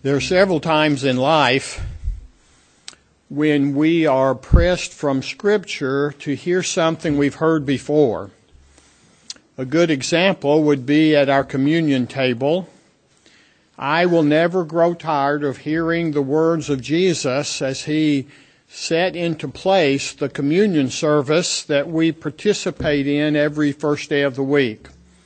There are several times in life when we are pressed from Scripture to hear something we've heard before. A good example would be at our communion table. I will never grow tired of hearing the words of Jesus as he set into place the communion service that we participate in every first day of the week.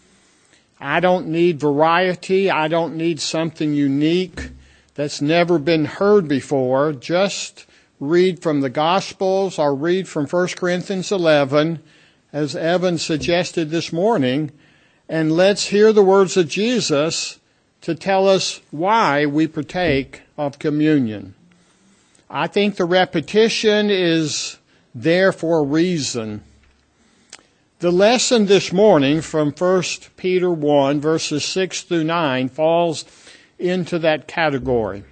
I don't need variety. I don't need something unique that's never been heard before. Just read from the Gospels or read from 1 Corinthians 11, as Evan suggested this morning, and let's hear the words of Jesus to tell us why we partake of communion. I think the repetition is there for a reason. The lesson this morning from 1 Peter 1, verses 6 through 9, falls into that category.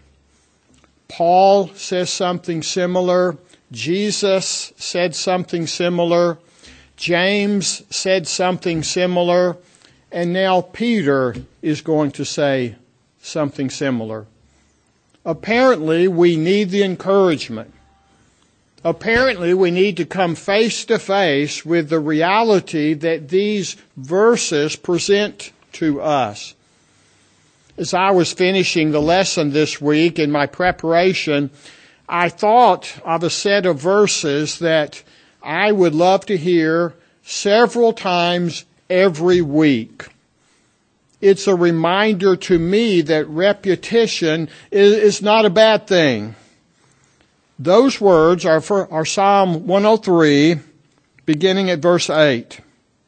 Paul says something similar. Jesus said something similar. James said something similar. And now Peter is going to say something similar. Apparently, we need the encouragement. Apparently, we need to come face to face with the reality that these verses present to us. As I was finishing the lesson this week in my preparation, I thought of a set of verses that I would love to hear several times every week. It's a reminder to me that repetition is not a bad thing. Those words are Psalm 103, beginning at verse 8.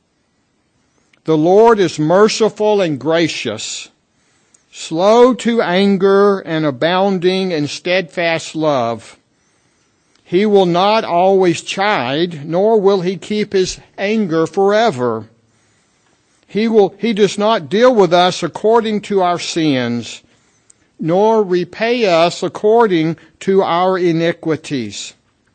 The Lord is merciful and gracious, slow to anger and abounding in steadfast love. He will not always chide, nor will he keep his anger forever. He does not deal with us according to our sins, nor repay us according to our iniquities.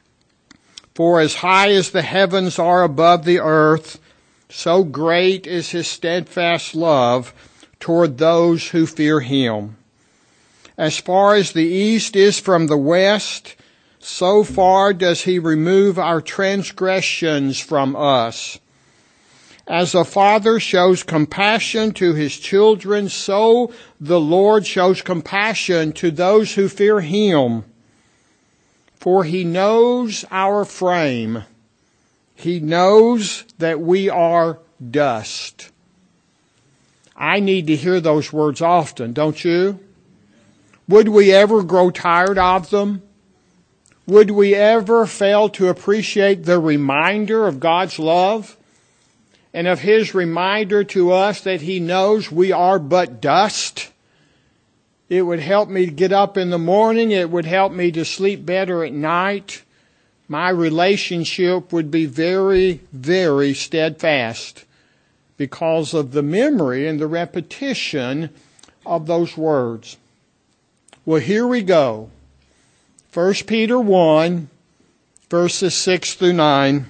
For as high as the heavens are above the earth, so great is his steadfast love toward those who fear him. As far as the east is from the west, so far does he remove our transgressions from us. As a father shows compassion to his children, so the Lord shows compassion to those who fear him. For he knows our frame. He knows that we are dust. I need to hear those words often, don't you? Would we ever grow tired of them? Would we ever fail to appreciate the reminder of God's love and of his reminder to us that he knows we are but dust? It would help me to get up in the morning. It would help me to sleep better at night. My relationship would be very, very steadfast because of the memory and the repetition of those words. Well, here we go. 1 Peter 1, verses 6 through 9.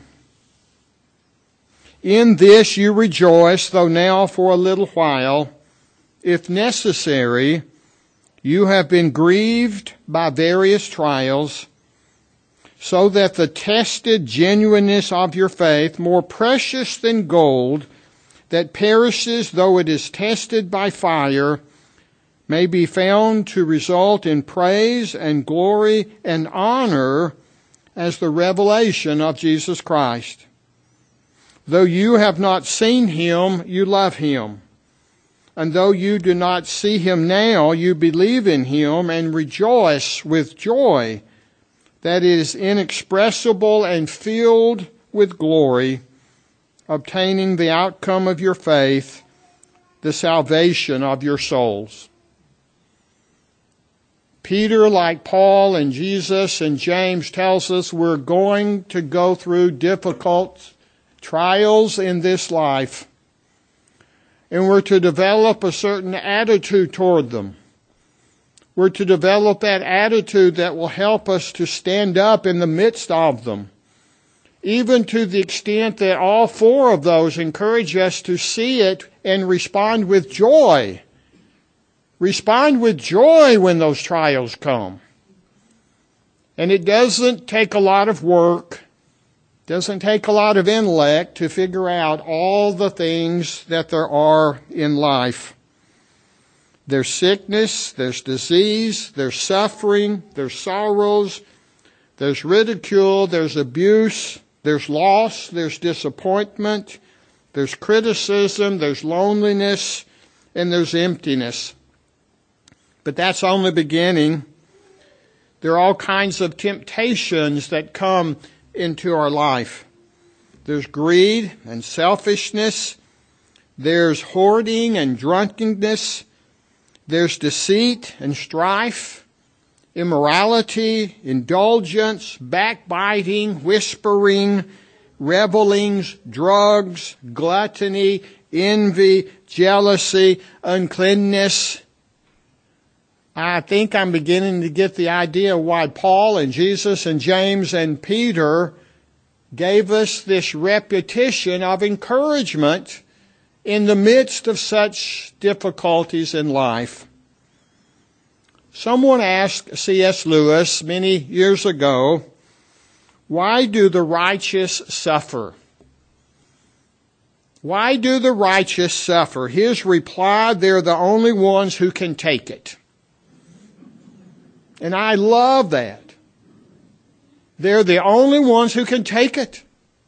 In this you rejoice, though now for a little while, if necessary, you have been grieved by various trials, so that the tested genuineness of your faith, more precious than gold, that perishes though it is tested by fire, may be found to result in praise and glory and honor as the revelation of Jesus Christ. Though you have not seen him, you love him. And though you do not see him now, you believe in him and rejoice with joy that is inexpressible and filled with glory, obtaining the outcome of your faith, the salvation of your souls. Peter, like Paul and Jesus and James, tells us we're going to go through difficult trials in this life, and we're to develop a certain attitude toward them. We're to develop that attitude that will help us to stand up in the midst of them, even to the extent that all four of those encourage us to see it and respond with joy Respond with joy when those trials come. And it doesn't take a lot of work, doesn't take a lot of intellect to figure out all the things that there are in life. There's sickness, there's disease, there's suffering, there's sorrows, there's ridicule, there's abuse, there's loss, there's disappointment, there's criticism, there's loneliness, and there's emptiness. But that's only beginning. There are all kinds of temptations that come into our life. There's greed and selfishness. There's hoarding and drunkenness. There's deceit and strife, immorality, indulgence, backbiting, whispering, revelings, drugs, gluttony, envy, jealousy, uncleanness. I think I'm beginning to get the idea why Paul and Jesus and James and Peter gave us this repetition of encouragement in the midst of such difficulties in life. Someone asked C.S. Lewis many years ago, why do the righteous suffer? Why do the righteous suffer? His reply, they're the only ones who can take it. And I love that. They're the only ones who can take it.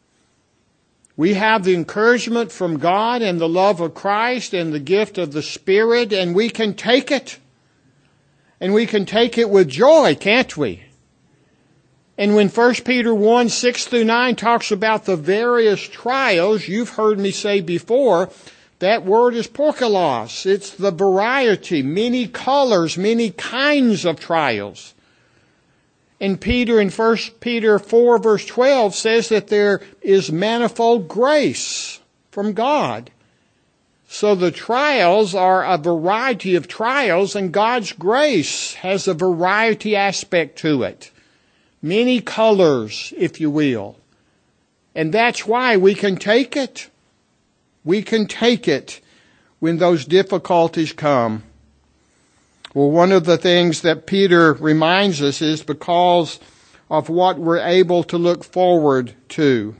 We have the encouragement from God and the love of Christ and the gift of the Spirit, and we can take it. And we can take it with joy, can't we? And when 1 Peter 1, 6 through 9 talks about the various trials, you've heard me say before, that word is porkalos. It's the variety, many colors, many kinds of trials. And Peter in 1 Peter 4 verse 12 says that there is manifold grace from God. So the trials are a variety of trials, and God's grace has a variety aspect to it. Many colors, if you will. And that's why we can take it. We can take it when those difficulties come. Well, one of the things that Peter reminds us is because of what we're able to look forward to.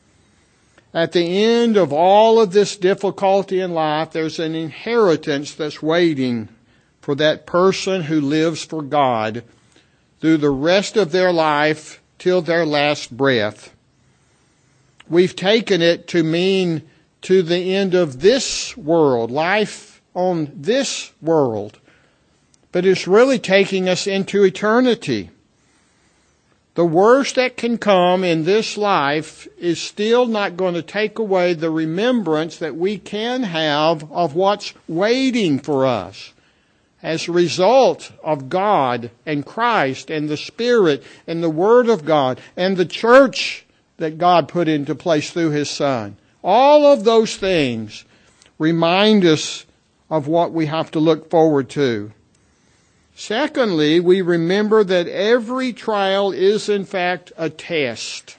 At the end of all of this difficulty in life, there's an inheritance that's waiting for that person who lives for God through the rest of their life till their last breath. We've taken it to mean to the end of this world, life on this world. But it's really taking us into eternity. The worst that can come in this life is still not going to take away the remembrance that we can have of what's waiting for us as a result of God and Christ and the Spirit and the Word of God and the church that God put into place through His Son. All of those things remind us of what we have to look forward to. Secondly, we remember that every trial is in fact a test.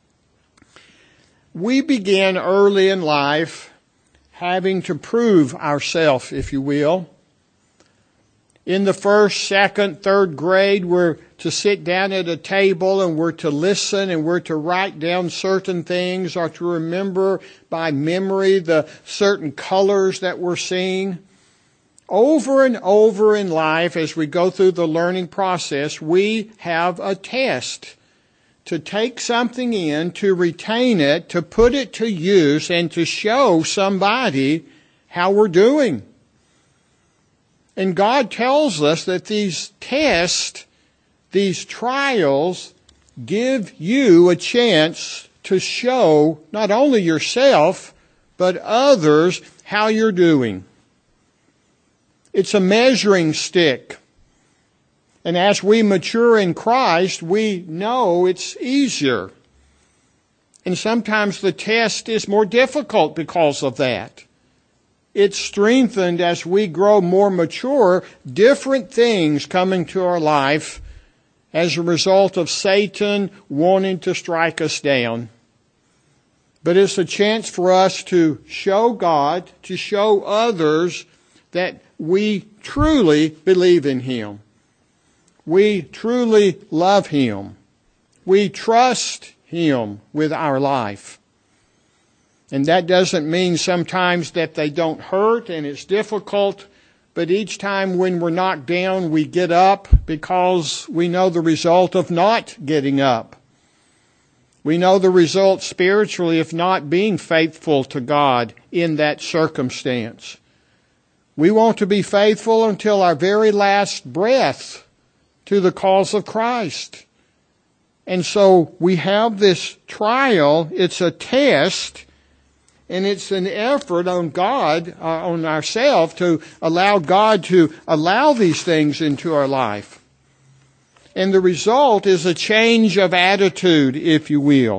We begin early in life having to prove ourselves, if you will. In the first, second, third grade, we're to sit down at a table and we're to listen and we're to write down certain things or to remember by memory the certain colors that we're seeing. Over and over in life, as we go through the learning process, we have a test to take something in, to retain it, to put it to use, and to show somebody how we're doing. And God tells us that these tests, these trials, give you a chance to show not only yourself, but others how you're doing. It's a measuring stick. And as we mature in Christ, we know it's easier. And sometimes the test is more difficult because of that. It's strengthened as we grow more mature, different things come into our life as a result of Satan wanting to strike us down. But it's a chance for us to show God, to show others that we truly believe in Him. We truly love Him. We trust Him with our life. And that doesn't mean sometimes that they don't hurt and it's difficult, but each time when we're knocked down, we get up because we know the result of not getting up. We know the result spiritually of not being faithful to God in that circumstance. We want to be faithful until our very last breath to the cause of Christ. And so we have this trial. It's a test, and it's an effort on God, on ourselves, to allow God to allow these things into our life. And the result is a change of attitude, if you will.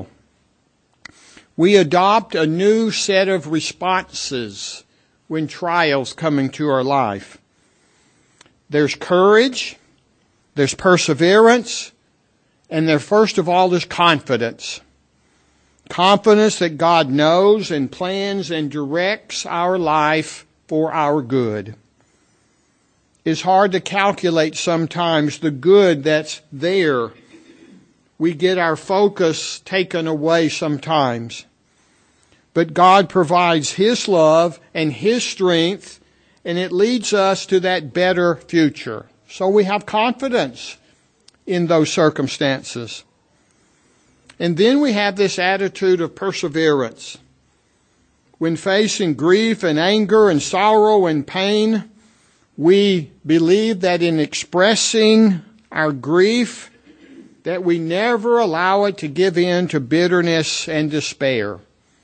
We adopt a new set of responses when trials come into our life. There's courage, there's perseverance, and there, first of all, is confidence. Confidence that God knows and plans and directs our life for our good. It's hard to calculate sometimes the good that's there. We get our focus taken away sometimes. But God provides His love and His strength, and it leads us to that better future. So we have confidence in those circumstances. And then we have this attitude of perseverance. When facing grief and anger and sorrow and pain, we believe that in expressing our grief, that we never allow it to give in to bitterness and despair.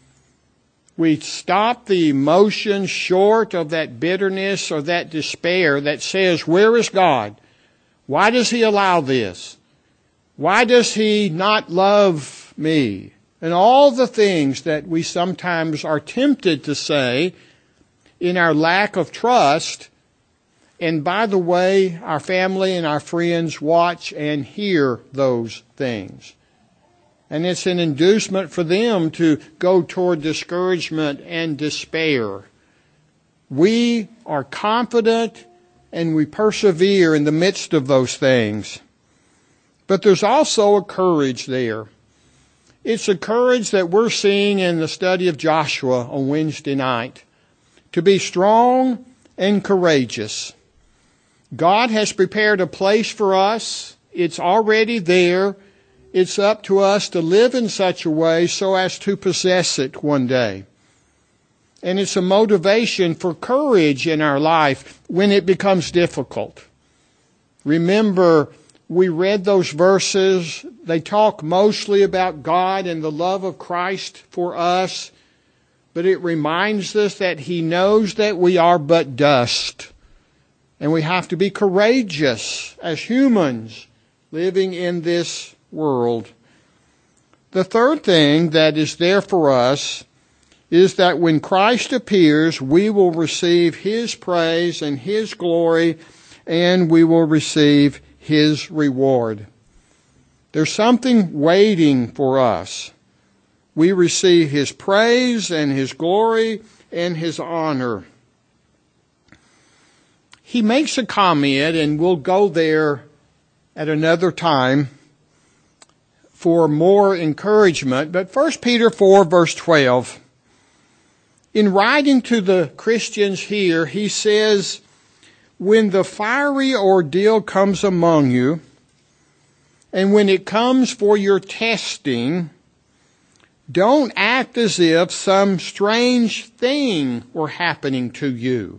We stop the emotion short of that bitterness or that despair that says, where is God? Why does He allow this? Why does He not love me? And all the things that we sometimes are tempted to say in our lack of trust. And by the way, our family and our friends watch and hear those things. And it's an inducement for them to go toward discouragement and despair. We are confident and we persevere in the midst of those things. But there's also a courage there. It's a courage that we're seeing in the study of Joshua on Wednesday night. To be strong and courageous. God has prepared a place for us. It's already there. It's up to us to live in such a way so as to possess it one day. And it's a motivation for courage in our life when it becomes difficult. Remember, we read those verses. They talk mostly about God and the love of Christ for us. But it reminds us that He knows that we are but dust. And we have to be courageous as humans living in this world. The third thing that is there for us is that when Christ appears, we will receive His praise and His glory, and we will receive His reward. There's something waiting for us. We receive His praise and His glory and His honor. He makes a comment, and we'll go there at another time for more encouragement. But 1 Peter 4, verse 12. In writing to the Christians here, he says, when the fiery ordeal comes among you, and when it comes for your testing, don't act as if some strange thing were happening to you.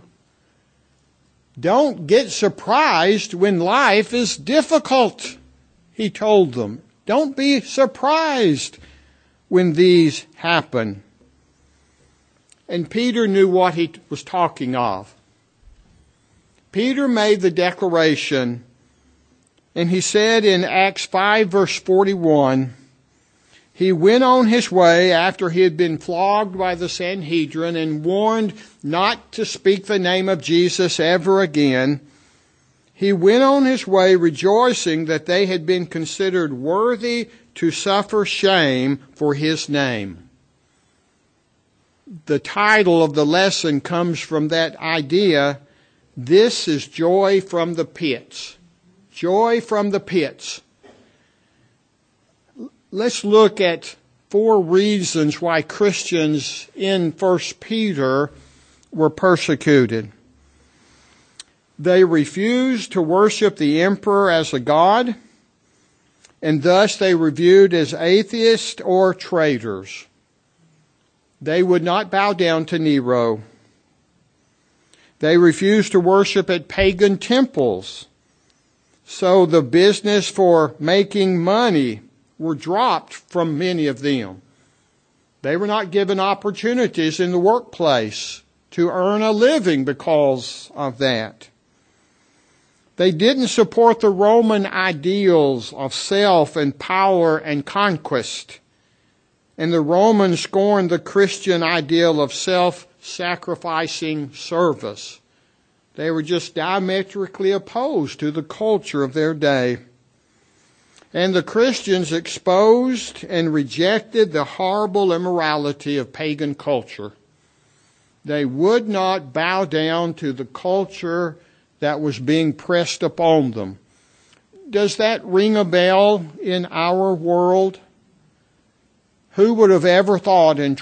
Don't get surprised when life is difficult, he told them. Don't be surprised when these happen. And Peter knew what he was talking of. Peter made the declaration, and he said in Acts 5, verse 41, he went on his way after he had been flogged by the Sanhedrin and warned not to speak the name of Jesus ever again. He went on his way rejoicing that they had been considered worthy to suffer shame for his name. The title of the lesson comes from that idea This is joy from the pits. Joy from the pits. Let's look at 4 reasons why Christians in 1 Peter were persecuted. They refused to worship the emperor as a god, and thus they were viewed as atheists or traitors. They would not bow down to Nero. They refused to worship at pagan temples, so the business for making money were dropped from many of them. They were not given opportunities in the workplace to earn a living because of that. They didn't support the Roman ideals of self and power and conquest. And the Romans scorned the Christian ideal of self-sacrificing service. They were just diametrically opposed to the culture of their day. And the Christians exposed and rejected the horrible immorality of pagan culture. They would not bow down to the culture that was being pressed upon them. Does that ring a bell in our world? Who would have ever thought in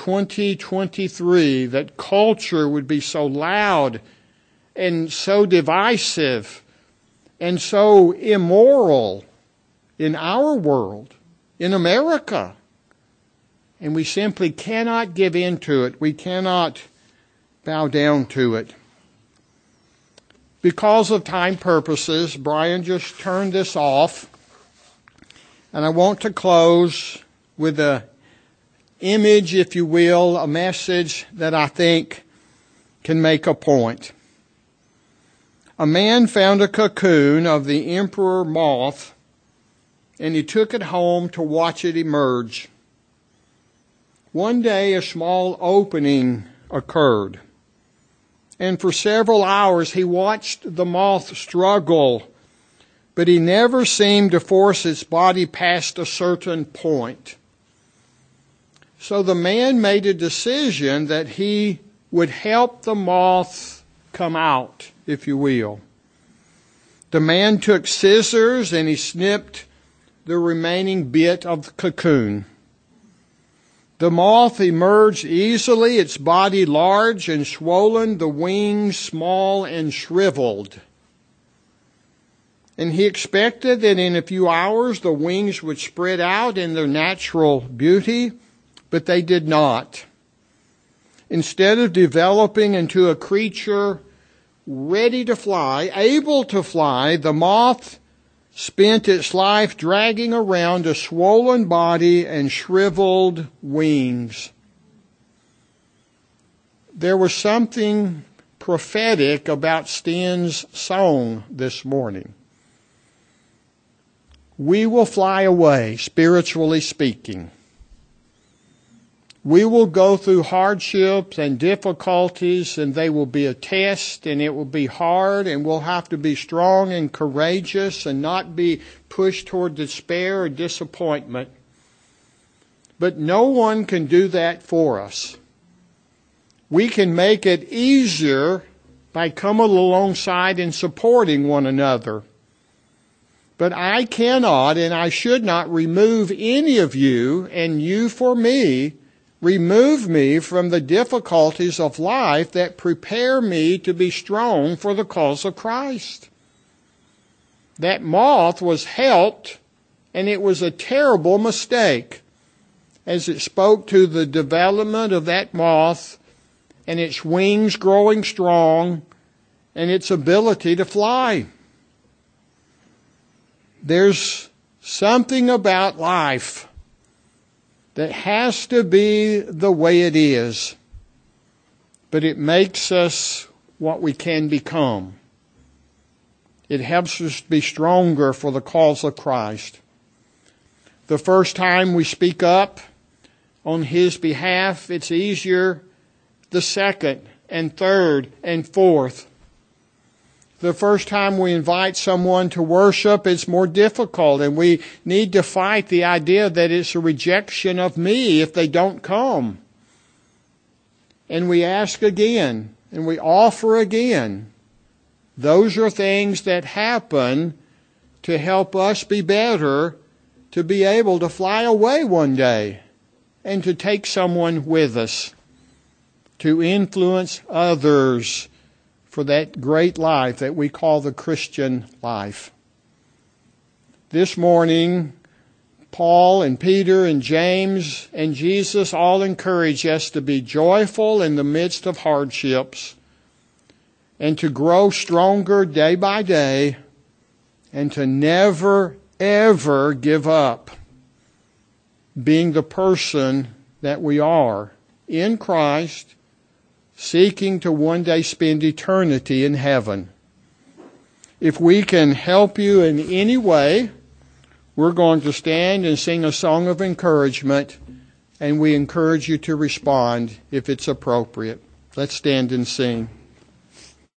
2023 that culture would be so loud and so divisive and so immoral in our world, in America? And we simply cannot give in to it. We cannot bow down to it. Because of time purposes, Brian just turned this off. And I want to close with an image, if you will, a message that I think can make a point. A man found a cocoon of the emperor moth, and he took it home to watch it emerge. One day, a small opening occurred, and for several hours he watched the moth struggle, but he never seemed to force its body past a certain point. So the man made a decision that he would help the moth come out, if you will. The man took scissors and he snipped the remaining bit of the cocoon. The moth emerged easily, its body large and swollen, the wings small and shriveled. And he expected that in a few hours the wings would spread out in their natural beauty, but they did not. Instead of developing into a creature ready to fly, able to fly, the moth spent its life dragging around a swollen body and shriveled wings. There was something prophetic about Sten's song this morning. We will fly away, spiritually speaking. We will go through hardships and difficulties, and they will be a test, and it will be hard, and we'll have to be strong and courageous and not be pushed toward despair or disappointment. But no one can do that for us. We can make it easier by coming alongside and supporting one another. But I cannot and I should not remove any of you, and you for me, remove me from the difficulties of life that prepare me to be strong for the cause of Christ. That moth was helped, and it was a terrible mistake, as it spoke to the development of that moth and its wings growing strong and its ability to fly. There's something about life that has to be the way it is, but it makes us what we can become. It helps us be stronger for the cause of Christ. The first time we speak up on His behalf, it's easier. The second and third and fourth. The first time we invite someone to worship, it's more difficult, and we need to fight the idea that it's a rejection of me if they don't come. And we ask again, and we offer again. Those are things that happen to help us be better, to be able to fly away one day and to take someone with us, to influence others for that great life that we call the Christian life. This morning, Paul and Peter and James and Jesus all encourage us to be joyful in the midst of hardships and to grow stronger day by day and to never, ever give up being the person that we are in Christ, seeking to one day spend eternity in heaven. If we can help you in any way, we're going to stand and sing a song of encouragement, and we encourage you to respond if it's appropriate. Let's stand and sing.